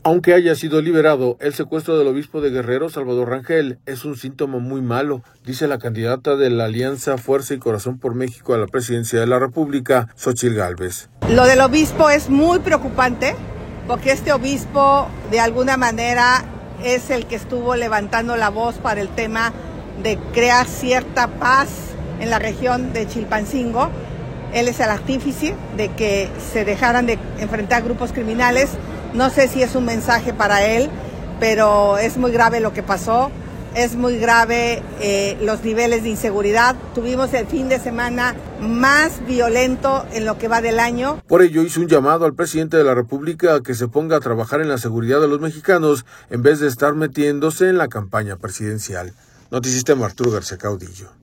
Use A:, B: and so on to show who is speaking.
A: Aunque haya sido liberado, el secuestro del obispo de Guerrero, Salvador Rangel, es un síntoma muy malo, dice la candidata de la Alianza Fuerza y Corazón por México a la presidencia de la República, Xóchitl Gálvez.
B: Lo del obispo es muy preocupante, porque este obispo de alguna manera es el que estuvo levantando la voz para el tema de crear cierta paz en la región de Chilpancingo. Él es el artífice de que se dejaran de enfrentar grupos criminales. No sé si es un mensaje para él, pero es muy grave lo que pasó, es muy grave los niveles de inseguridad. Tuvimos el fin de semana más violento en lo que va del año.
A: Por ello hizo un llamado al presidente de la República a que se ponga a trabajar en la seguridad de los mexicanos en vez de estar metiéndose en la campaña presidencial. Notisistema, Arturo García Caudillo.